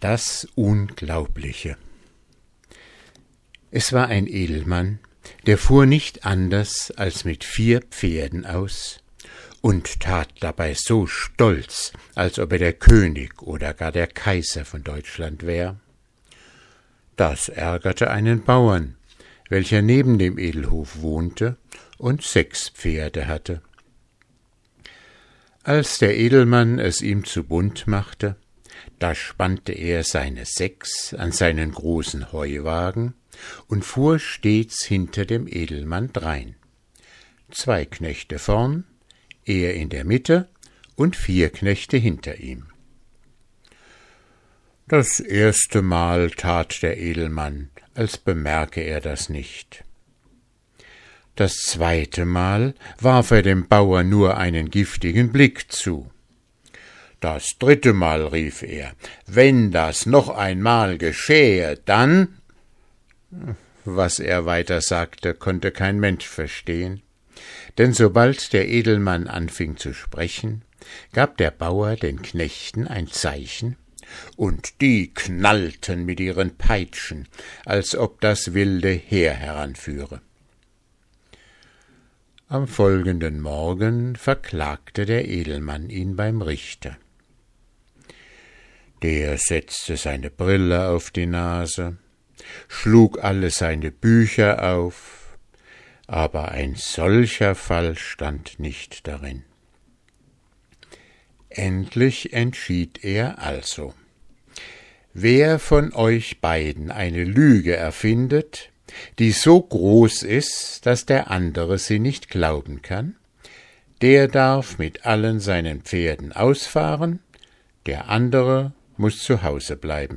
Das Unglaubliche. Es war ein Edelmann, der fuhr nicht anders als mit 4 Pferden aus und tat dabei so stolz, als ob er der König oder gar der Kaiser von Deutschland wär. Das ärgerte einen Bauern, welcher neben dem Edelhof wohnte und 6 Pferde hatte. Als der Edelmann es ihm zu bunt machte, da spannte er seine 6 an seinen großen Heuwagen und fuhr stets hinter dem Edelmann drein. 2 Knechte vorn, er in der Mitte und 4 Knechte hinter ihm. Das erste Mal tat der Edelmann, als bemerke er das nicht. Das zweite Mal warf er dem Bauer nur einen giftigen Blick zu. Das dritte Mal rief er, wenn das noch einmal geschähe, dann... Was er weiter sagte, konnte kein Mensch verstehen, denn sobald der Edelmann anfing zu sprechen, gab der Bauer den Knechten ein Zeichen, und die knallten mit ihren Peitschen, als ob das wilde Heer heranführe. Am folgenden Morgen verklagte der Edelmann ihn beim Richter. Der setzte seine Brille auf die Nase, schlug alle seine Bücher auf, aber ein solcher Fall stand nicht darin. Endlich entschied er also: Wer von euch beiden eine Lüge erfindet, die so groß ist, dass der andere sie nicht glauben kann, der darf mit allen seinen Pferden ausfahren, der andere muß zu Hause bleiben.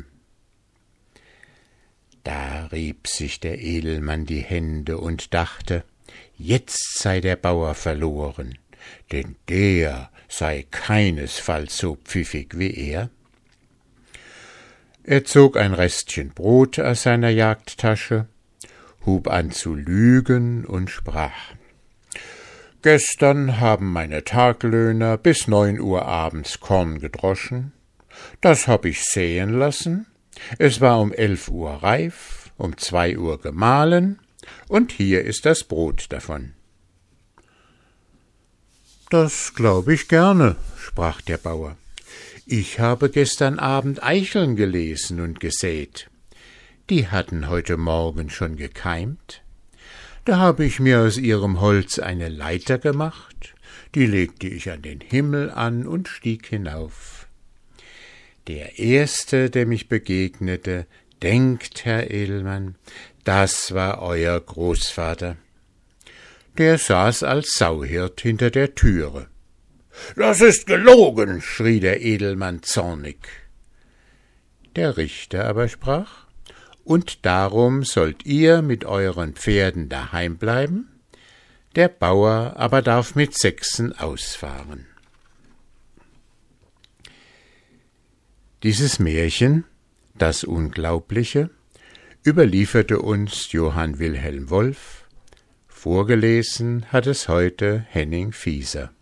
Da rieb sich der Edelmann die Hände und dachte, jetzt sei der Bauer verloren, denn der sei keinesfalls so pfiffig wie er. Er zog ein Restchen Brot aus seiner Jagdtasche, hub an zu lügen und sprach: »Gestern haben meine Taglöhner bis 9 Uhr abends Korn gedroschen. Das hab ich säen lassen. Es war um 11 Uhr reif, um 2 Uhr gemahlen, und hier ist das Brot davon.« »Das glaub ich gerne«, sprach der Bauer. »Ich habe gestern Abend Eicheln gelesen und gesät. Die hatten heute Morgen schon gekeimt. Da habe ich mir aus ihrem Holz eine Leiter gemacht, die legte ich an den Himmel an und stieg hinauf. Der Erste, der mich begegnete, denkt, Herr Edelmann, das war euer Großvater. Der saß als Sauhirt hinter der Türe.« »Das ist gelogen«, schrie der Edelmann zornig. Der Richter aber sprach: »Und darum sollt ihr mit euren Pferden daheim bleiben, der Bauer aber darf mit 6 ausfahren.« Dieses Märchen, das Unglaubliche, überlieferte uns Johann Wilhelm Wolf, vorgelesen hat es heute Henning Fieser.